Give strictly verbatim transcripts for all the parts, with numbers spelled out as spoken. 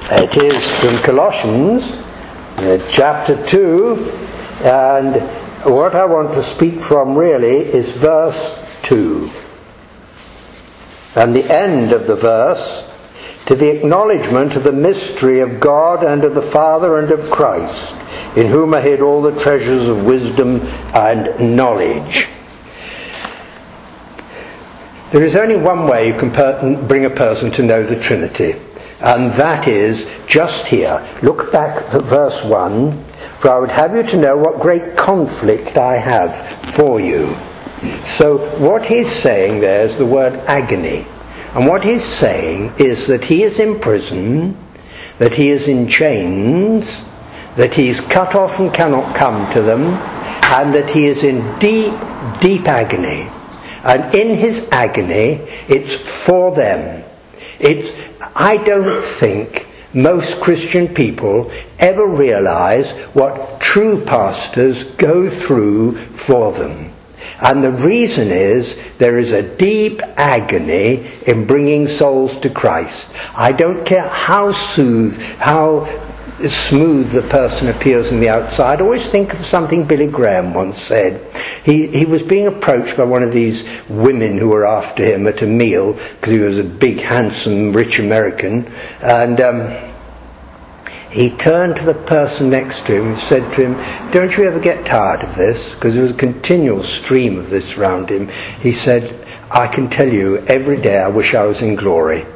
It is from Colossians, uh, chapter two, and what I want to speak from really is verse two. And the end of the verse, to the acknowledgement of the mystery of God and of the Father and of Christ, in whom are hid all the treasures of wisdom and knowledge. There is only one way you can per- bring a person to know the Trinity, and that is just here. Look back at verse one, for I would have you to know what great conflict I have for you. So what he's saying there is the word agony. And what he's saying is that he is in prison, that he is in chains, that he is cut off and cannot come to them, and that he is in deep, deep agony. And in his agony, it's for them. It's, I don't think most Christian people ever realize what true pastors go through for them. And the reason is there is a deep agony in bringing souls to Christ. I don't care how soothe, how smooth the person appears on the outside. I always think of something Billy Graham once said. He he was being approached by one of these women who were after him at a meal, because he was a big, handsome, rich American, and um, he turned to the person next to him and said to him, "Don't you ever get tired of this?" Because there was a continual stream of this round him. He said, "I can tell you, every day I wish I was in glory."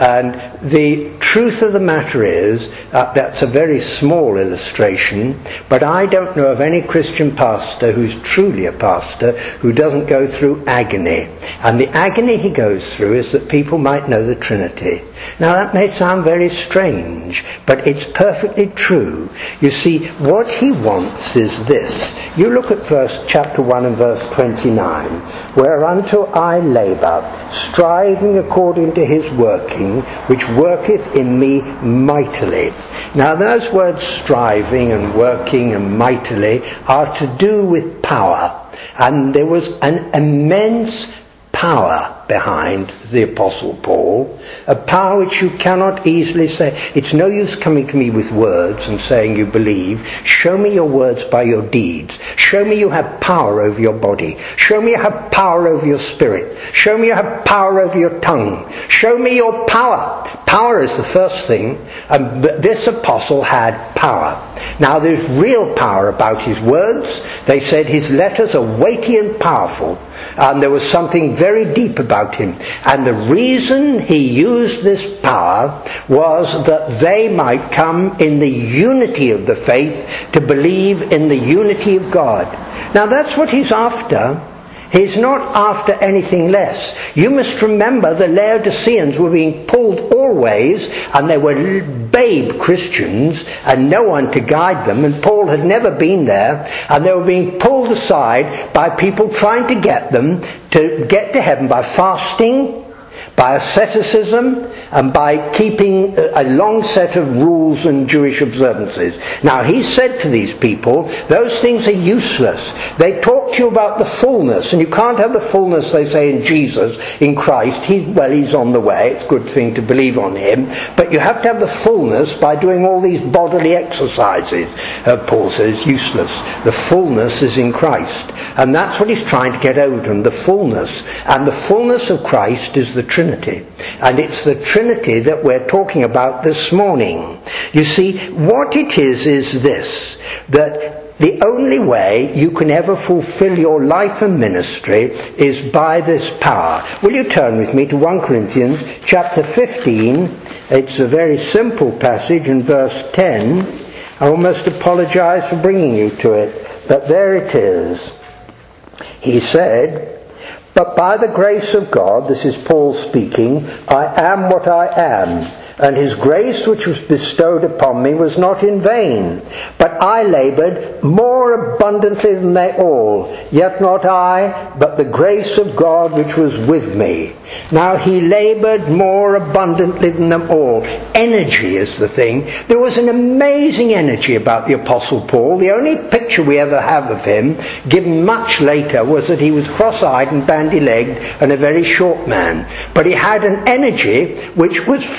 And the truth of the matter is, uh, that's a very small illustration, but I don't know of any Christian pastor who's truly a pastor who doesn't go through agony. And the agony he goes through is that people might know the Trinity. Now that may sound very strange, but it's perfectly true. You see, what he wants is this. You look at verse chapter one and verse twenty-nine, whereunto I labour, striving according to his working, which worketh in me mightily. Now those words striving and working and mightily are to do with power. And there was an immense power behind the Apostle Paul, a power which you cannot easily say. It's no use coming to me with words and saying you believe. Show me your words by your deeds. Show me you have power over your body. Show me you have power over your spirit. Show me you have power over your tongue. Show me your power. Power is the first thing, and this apostle had power. Now there's real power about his words. They said his letters are weighty and powerful, and there was something very deep about him. And the reason he used this power was that they might come in the unity of the faith to believe in the unity of God. Now that's what he's after. He's not after anything less. You must remember the Laodiceans were being pulled always, and they were babe Christians and no one to guide them, and Paul had never been there, and they were being pulled aside by people trying to get them to get to heaven by fasting, by asceticism, and by keeping a long set of rules and Jewish observances. Now he said to these people, those things are useless. They talk to you about the fullness, and you can't have the fullness, they say, in Jesus, in Christ. He's, well, he's on the way. It's a good thing to believe on him. But you have to have the fullness by doing all these bodily exercises. Uh, Paul says, useless. The fullness is in Christ. And that's what he's trying to get over to them, the fullness. And the fullness of Christ is the Trinity. And it's the Trinity that we're talking about this morning. You see, what it is is this, that the only way you can ever fulfill your life and ministry is by this power. Will you turn with me to First Corinthians chapter fifteen? It's a very simple passage in verse ten. I almost apologize for bringing you to it, but there it is. He said, "But by the grace of God," this is Paul speaking, "I am what I am. And his grace which was bestowed upon me was not in vain. But I laboured more abundantly than they all. Yet not I, but the grace of God which was with me." Now he laboured more abundantly than them all. Energy is the thing. There was an amazing energy about the Apostle Paul. The only picture we ever have of him, given much later, was that he was cross-eyed and bandy-legged and a very short man. But he had an energy which was far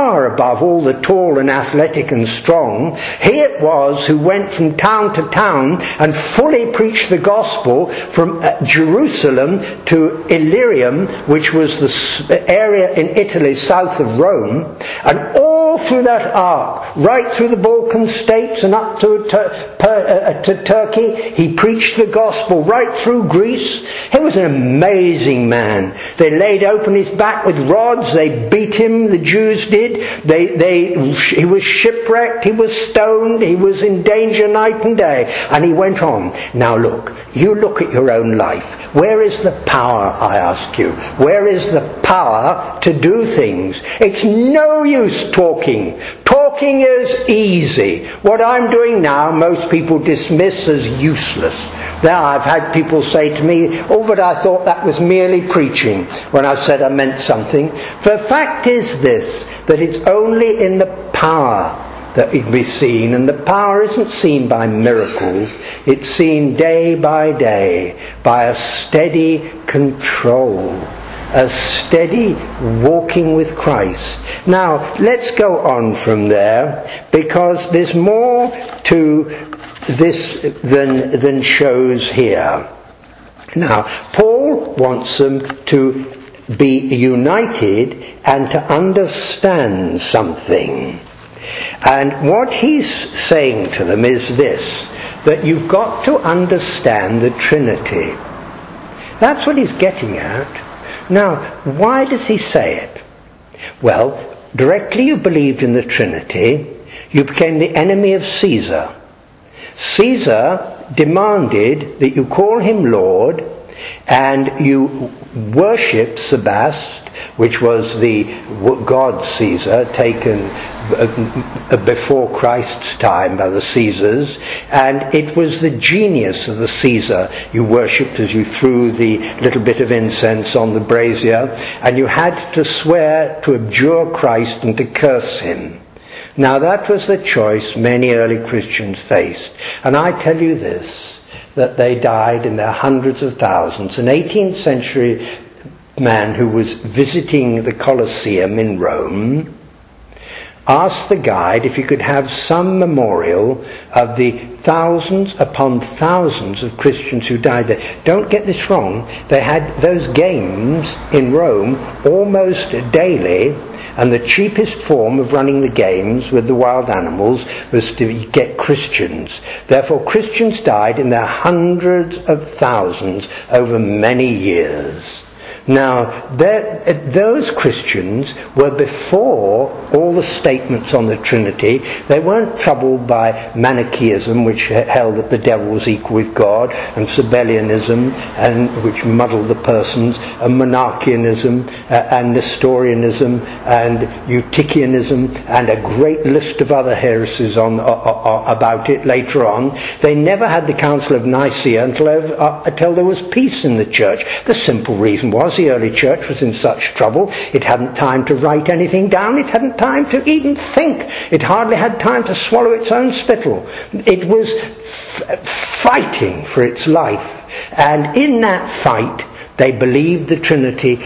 far above all the tall and athletic and strong. He it was who went from town to town and fully preached the gospel from uh, Jerusalem to Illyricum, which was the s- area in Italy south of Rome, and all through that arc, right through the Balkan states and up to, to, per, uh, to Turkey. He preached the gospel right through Greece. He was an amazing man. They laid open his back with rods. They beat him, the Jews did. They, they, he was shipwrecked. He was stoned. He was in danger night and day. And he went on. Now look, you look at your own life. Where is the power, I ask you? Where is the power to do things? It's no use talking. Talking is easy. What I'm doing now, most people dismiss as useless. Now, I've had people say to me, oh, but I thought that was merely preaching, when I said I meant something. The fact is this, that it's only in the power that it can be seen, and the power isn't seen by miracles. It's seen day by day by a steady control, a steady walking with Christ. Now, let's go on from there, because there's more to this than, than shows here. Now, Paul wants them to be united and to understand something. And what he's saying to them is this, that you've got to understand the Trinity. That's what he's getting at. Now, why does he say it? Well, directly you believed in the Trinity, you became the enemy of Caesar. Caesar demanded that you call him Lord and you worship Sebast, which was the god Caesar, taken before Christ's time by the Caesars, and it was the genius of the Caesar you worshipped as you threw the little bit of incense on the brazier, and you had to swear to abjure Christ and to curse him. Now that was the choice many early Christians faced, and I tell you this, that they died in their hundreds of thousands. An eighteenth century man who was visiting the Colosseum in Rome asked the guide if he could have some memorial of the thousands upon thousands of Christians who died there. Don't get this wrong, they had those games in Rome almost daily, and the cheapest form of running the games with the wild animals was to get Christians. Therefore Christians died in their hundreds of thousands over many years. Now, those Christians were before all the statements on the Trinity. They weren't troubled by Manichaeism, which held that the devil was equal with God, and Sabellianism, and which muddled the persons, and Monarchianism, uh, and Nestorianism, and Eutychianism, and a great list of other heresies on, uh, uh, about it later on. They never had the Council of Nicaea until, uh, until there was peace in the church. The simple reason was the early church was in such trouble. It hadn't time to write anything down. It hadn't time to even think. It hardly had time to swallow its own spittle. It was f- fighting for its life. And in that fight, they believed the Trinity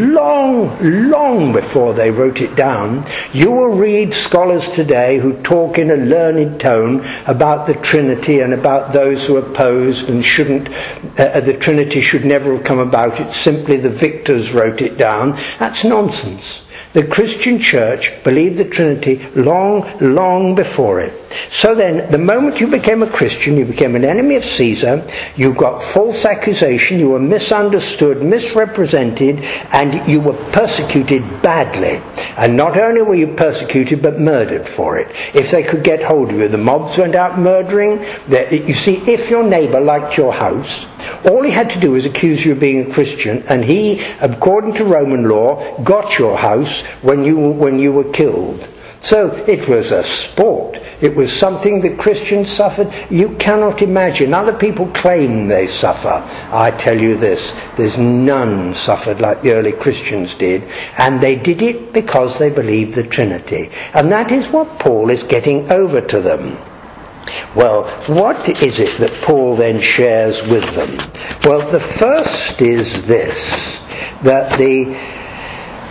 long, long before they wrote it down. You will read scholars today who talk in a learned tone about the Trinity and about those who opposed and shouldn't, uh, the Trinity should never have come about. It's simply the victors wrote it down. That's nonsense. The Christian church believed the Trinity long, long before it. So then, the moment you became a Christian, you became an enemy of Caesar, you got false accusation, you were misunderstood, misrepresented, and you were persecuted badly. And not only were you persecuted, but murdered for it. If they could get hold of you, the mobs went out murdering. You see, if your neighbour liked your house, all he had to do was accuse you of being a Christian, and he, according to Roman law, got your house when you when you were killed. So it was a sport. It was something that Christians suffered. You cannot imagine. Other people claim they suffer. I tell you this, there's none suffered like the early Christians did. And they did it because they believed the Trinity. And that is what Paul is getting over to them. Well, what is it that Paul then shares with them? Well, the first is this, that the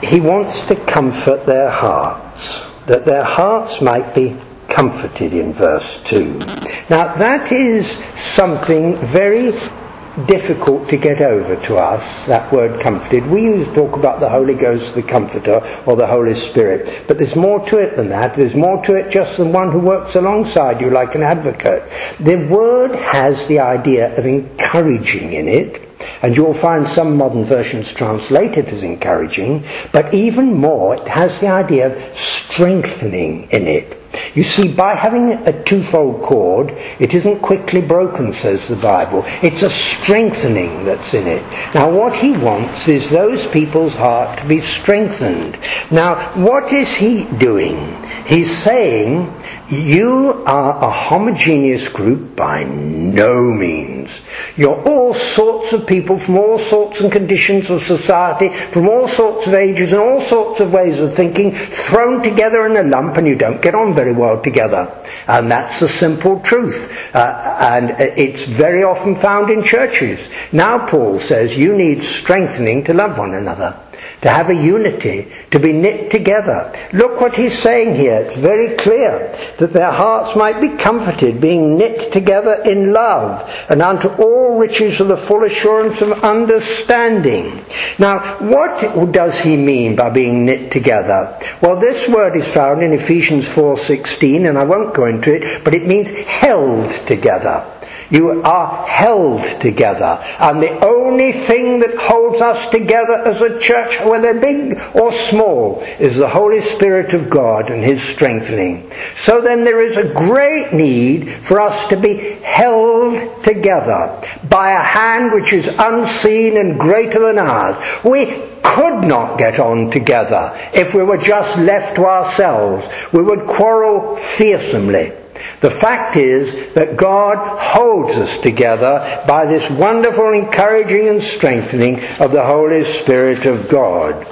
he wants to comfort their hearts, that their hearts might be comforted in verse two. Now that is something very difficult to get over to us, that word comforted. We used to talk about the Holy Ghost, the Comforter, or the Holy Spirit. But there's more to it than that. There's more to it just than one who works alongside you like an advocate. The word has the idea of encouraging in it. And you'll find some modern versions translate it as encouraging. But even more, it has the idea of strengthening in it. You see, by having a twofold cord, it isn't quickly broken, says the Bible. It's a strengthening that's in it. Now, what he wants is those people's heart to be strengthened. Now, what is he doing? He's saying, you are a homogeneous group by no means. You're all sorts of people from all sorts and conditions of society, from all sorts of ages and all sorts of ways of thinking, thrown together in a lump, and you don't get on very well together. And that's the simple truth. Uh, and it's very often found in churches. Now Paul says you need strengthening to love one another, to have a unity, to be knit together. Look what he's saying here. It's very clear that their hearts might be comforted, being knit together in love, and unto all riches of the full assurance of understanding. Now, what does he mean by being knit together? Well, this word is found in Ephesians four sixteen, and I won't go into it, but it means held together. You are held together. And the only thing that holds us together as a church, whether big or small, is the Holy Spirit of God and his strengthening. So then there is a great need for us to be held together by a hand which is unseen and greater than ours. We could not get on together if we were just left to ourselves. We would quarrel fearsomely. The fact is that God holds us together by this wonderful encouraging and strengthening of the Holy Spirit of God.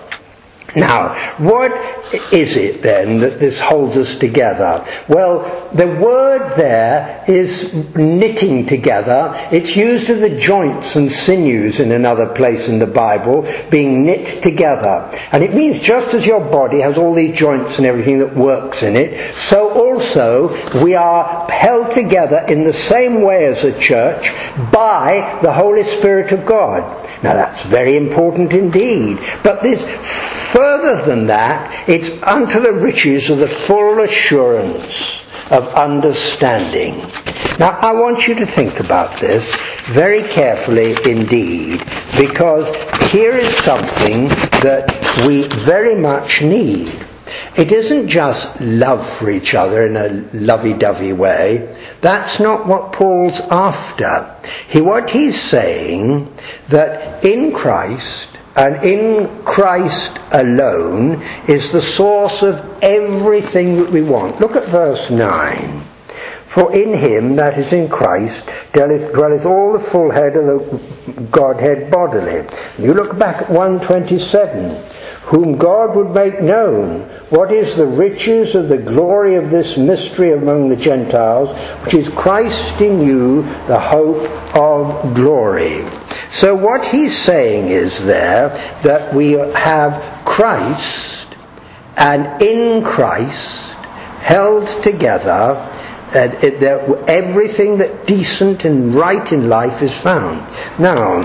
Now, what is it then that this holds us together? Well, the word there is knitting together. It's used of the joints and sinews in another place in the Bible, being knit together. And it means just as your body has all these joints and everything that works in it, so also we are held together in the same way as a church by the Holy Spirit of God. Now that's very important indeed. But this, further than that, it's unto the riches of the full assurance of understanding. Now I want you to think about this very carefully indeed, because here is something that we very much need. It isn't just love for each other in a lovey-dovey way. That's not what Paul's after. He, what he's saying, that in Christ, and in Christ alone, is the source of everything that we want. Look at verse nine. For in him, that is in Christ, dwelleth, dwelleth all the full head of the Godhead bodily. You look back at one twenty-seven. Whom God would make known what is the riches of the glory of this mystery among the Gentiles, which is Christ in you, the hope of glory. So what he's saying is there that we have Christ, and in Christ, held together, uh, it, that everything that decent and right in life is found. Now,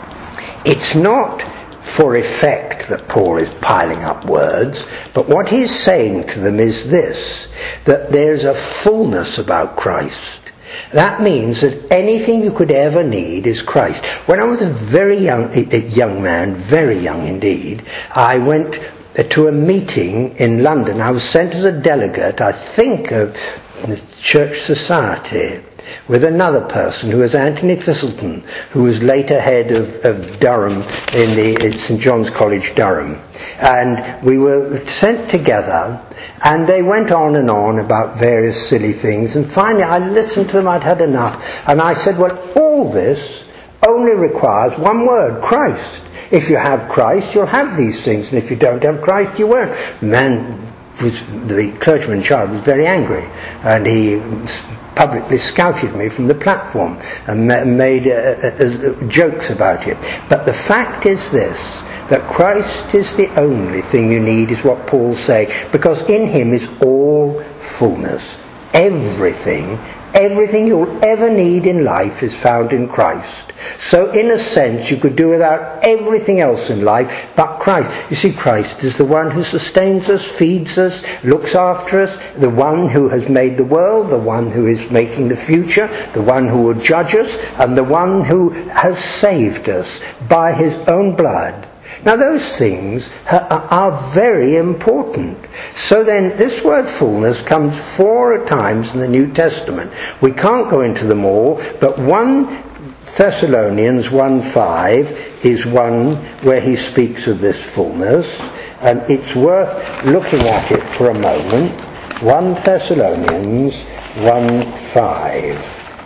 it's not for effect that Paul is piling up words, but what he's saying to them is this, that there's a fullness about Christ. That means that anything you could ever need is Christ. When I was a very young, a young man, very young indeed, I went to a meeting in London. I was sent as a delegate, I think, of the Church Society, with another person who was Anthony Thistleton, who was later head of, of Durham in the at St John's College, Durham. And we were sent together, and they went on and on about various silly things, and finally I listened to them, I'd had enough, and I said, well, all this only requires one word, Christ. If you have Christ, you'll have these things, and if you don't have Christ, you won't. The man, was, the clergyman in charge, was very angry, and he publicly scouted me from the platform and made uh, uh, uh, jokes about it. But the fact is this, that Christ is the only thing you need, is what Paul's saying, because in him is all fullness. Everything, everything you'll ever need in life is found in Christ. So in a sense you could do without everything else in life but Christ. You see, Christ is the one who sustains us, feeds us, looks after us, the one who has made the world, the one who is making the future, the one who will judge us, and the one who has saved us by his own blood. Now those things are very important. So then this word fullness comes four times in the New Testament. We can't go into them all, but First Thessalonians one five is one where he speaks of this fullness, and it's worth looking at it for a moment. First Thessalonians one five.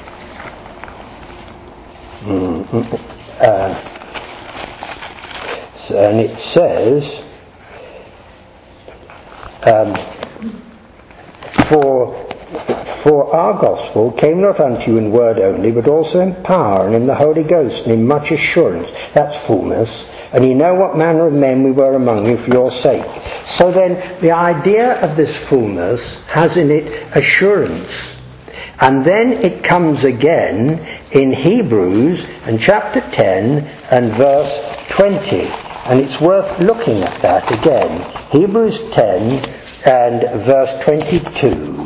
Mm-hmm. Uh, And it says, um, for, for our gospel came not unto you in word only, but also in power and in the Holy Ghost and in much assurance. That's fullness. And you know what manner of men we were among you for your sake. So then the idea of this fullness has in it assurance. And then it comes again in Hebrews and chapter ten and verse twenty. And it's worth looking at that again. Hebrews ten and verse twenty-two.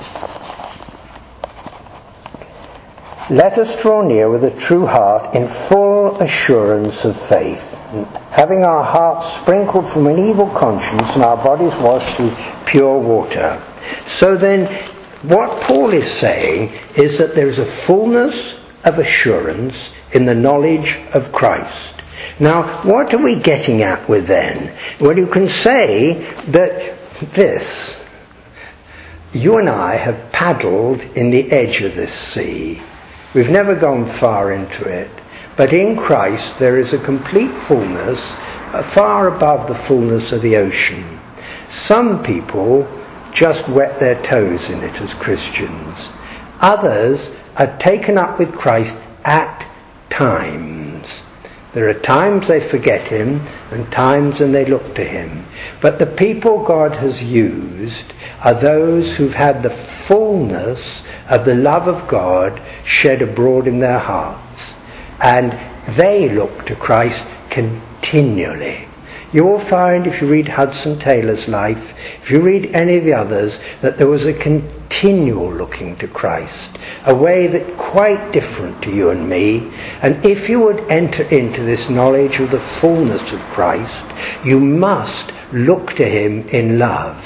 Let us draw near with a true heart in full assurance of faith, having our hearts sprinkled from an evil conscience and our bodies washed with pure water. So then, what Paul is saying is that there is a fullness of assurance in the knowledge of Christ. Now, what are we getting at with then? Well, you can say that this, you and I have paddled in the edge of this sea. We've never gone far into it. But in Christ there is a complete fullness, uh, far above the fullness of the ocean. Some people just wet their toes in it as Christians. Others are taken up with Christ at times. There are times they forget him and times when they look to him. But the people God has used are those who've had the fullness of the love of God shed abroad in their hearts. And they look to Christ continually. You will find, if you read Hudson Taylor's life, if you read any of the others, that there was a continual looking to Christ, a way that quite different to you and me. And if you would enter into this knowledge of the fullness of Christ, you must look to him in love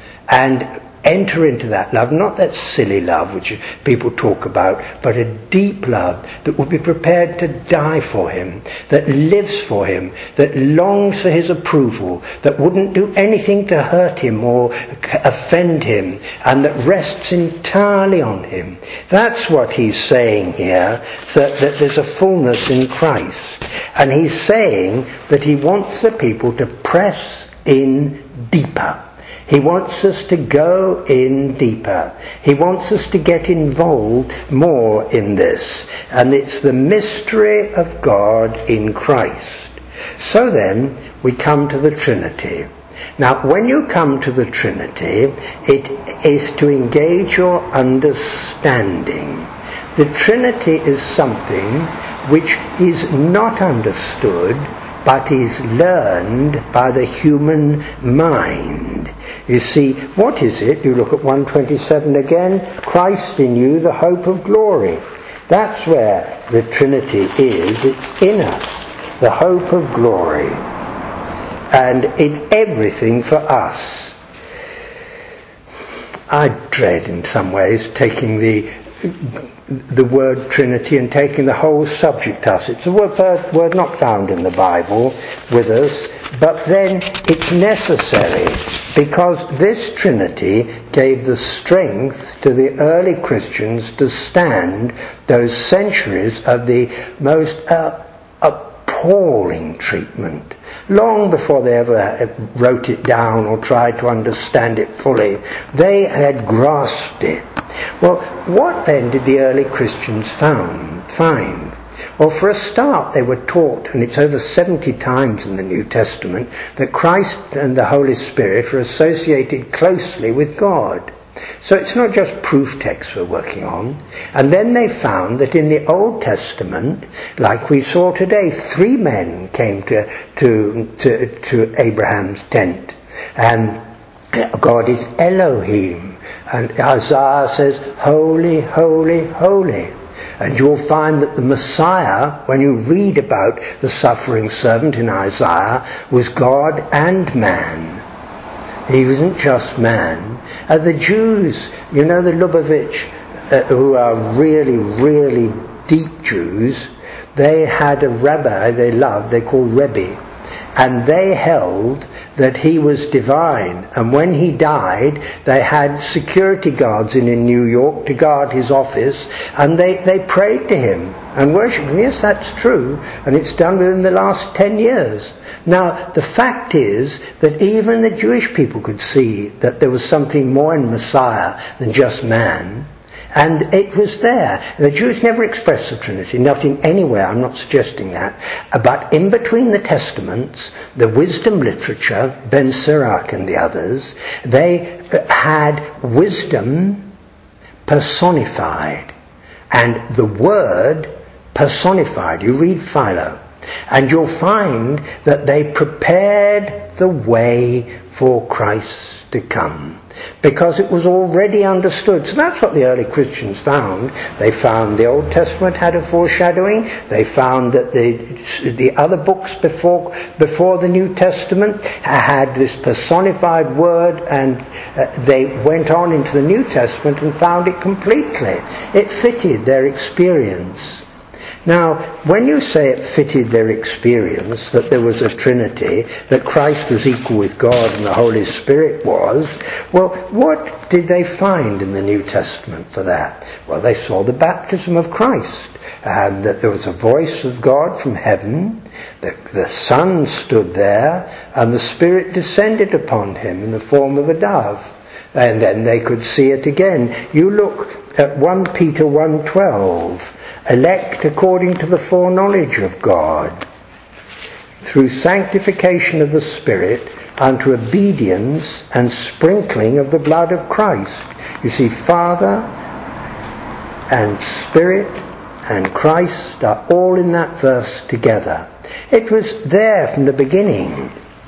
and enter into that love, not that silly love which people talk about, but a deep love that would be prepared to die for him, that lives for him, that longs for his approval, that wouldn't do anything to hurt him or offend him, and that rests entirely on him. That's what he's saying here, that, that there's a fullness in Christ. And he's saying that he wants the people to press in deeper. He wants us to go in deeper. He wants us to get involved more in this. And it's the mystery of God in Christ. So then, we come to the Trinity. Now, when you come to the Trinity, it is to engage your understanding. The Trinity is something which is not understood, but is learned by the human mind. You see, what is it? You look at one twenty-seven again. Christ in you, the hope of glory. That's where the Trinity is. It's in us, the hope of glory. And it's everything for us. I dread in some ways taking the the word Trinity and taking the whole subject to us. It's a word, word not found in the Bible with us, but then it's necessary because this Trinity gave the strength to the early Christians to stand those centuries of the most uh, appalling treatment. Long before they ever wrote it down or tried to understand it fully, they had grasped it. Well, what then did the early Christians found, find? Well, for a start, they were taught, and it's over seventy times in the New Testament, that Christ and the Holy Spirit are associated closely with God. So it's not just proof texts we're working on. And then they found that in the Old Testament, like we saw today, three men came to to to, to Abraham's tent. And God is Elohim. And Isaiah says, holy, holy, holy. And you'll find that the Messiah, when you read about the suffering servant in Isaiah, was God and man. He wasn't just man. Uh, the Jews, you know the Lubavitch, uh, who are really, really deep Jews, they had a rabbi they loved, they called Rebbe. And they held that he was divine. And when he died, they had security guards in, in New York to guard his office, and they, they prayed to him and worshipped him. Yes, that's true. And it's done within the last ten years. Now, the fact is that even the Jewish people could see that there was something more in Messiah than just man. And it was there. The Jews never expressed the Trinity, not in any way, I'm not suggesting that. But in between the Testaments, the wisdom literature, Ben Sirach and the others, they had wisdom personified. And the Word personified. You read Philo. And you'll find that they prepared the way for Christ to come, because it was already understood. So that's what the early Christians found. They found the Old Testament had a foreshadowing. They found that the the other books before before the New Testament had this personified word, and uh, they went on into the New Testament and found it completely. It fitted their experience. Now, when you say it fitted their experience, that there was a Trinity, that Christ was equal with God and the Holy Spirit was, well, what did they find in the New Testament for that? Well, they saw the baptism of Christ, and that there was a voice of God from heaven, the, the Son stood there, and the Spirit descended upon him in the form of a dove. And then they could see it again. You look at First Peter one twelve. Elect according to the foreknowledge of God, through sanctification of the Spirit, unto obedience and sprinkling of the blood of Christ. You see, Father and Spirit and Christ are all in that verse together. It was there from the beginning.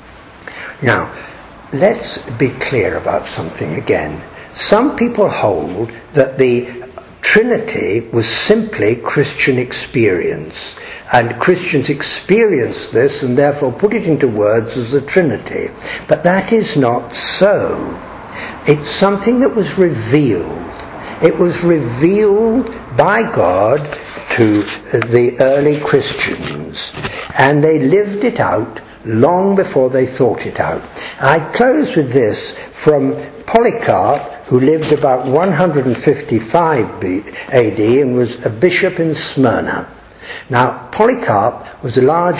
Now, let's be clear about something again. Some people hold that the Trinity was simply Christian experience, and Christians experienced this and therefore put it into words as the Trinity. But that is not so. It's something that was revealed. It was revealed by God to the early Christians, and they lived it out long before they thought it out. I close with this from Polycarp, who lived about one hundred fifty-five A D and was a bishop in Smyrna. Now, Polycarp was a large,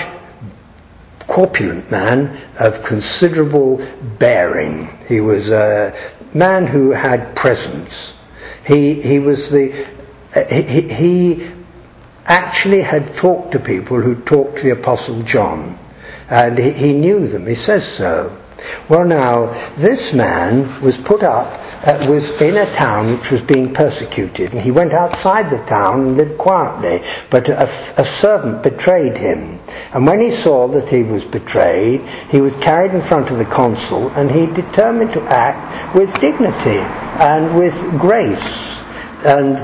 corpulent man of considerable bearing. He was a man who had presence. He he was the he, he actually had talked to people who talked to the Apostle John, and he, he knew them. He says so. Well, now, this man was put up, uh, was in a town which was being persecuted, and he went outside the town and lived quietly, but a, a servant betrayed him. And when he saw that he was betrayed, he was carried in front of the consul, and he determined to act with dignity and with grace. And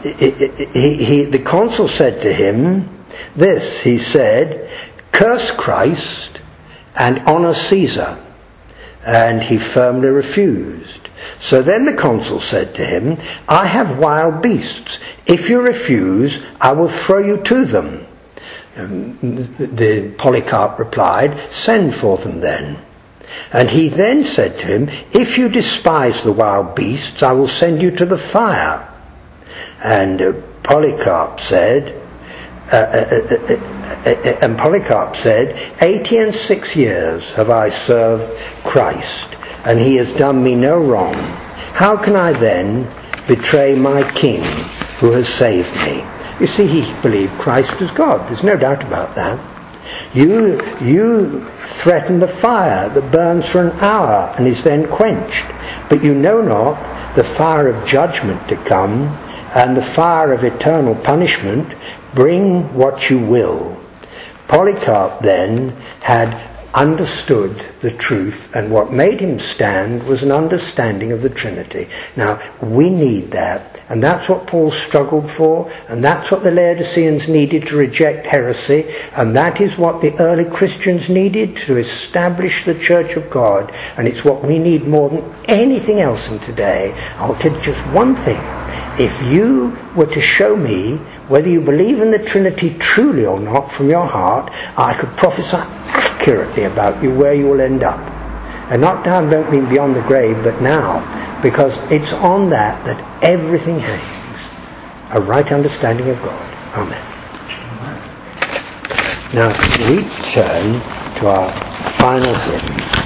he, he, the consul said to him this, he said, "Curse Christ and honour Caesar." And he firmly refused. So then the consul said to him, "I have wild beasts. If you refuse, I will throw you to them." Um, the Polycarp replied, "Send for them then." And he then said to him, "If you despise the wild beasts, I will send you to the fire." And uh, Polycarp said, uh, uh, uh, uh, uh, and Polycarp said, eighty and six years have I served Christ, and he has done me no wrong. How can I then betray my King who has saved me?" You see, he believed Christ was God. There's no doubt about that. You, you threaten the fire that burns for an hour and is then quenched. But you know not the fire of judgment to come, and the fire of eternal punishment. Bring what you will. Polycarp then had understood the truth, and what made him stand was an understanding of the Trinity. Now, we need that, and that's what Paul struggled for, and that's what the Laodiceans needed to reject heresy, and that is what the early Christians needed to establish the Church of God, and it's what we need more than anything else in today. I'll tell you just one thing. If you were to show me whether you believe in the Trinity truly or not from your heart, I could prophesy accurately about you where you will end up. And not now, I don't mean beyond the grave, but now, because it's on that that everything hangs. A right understanding of God. Amen. Now we turn to our final hymn.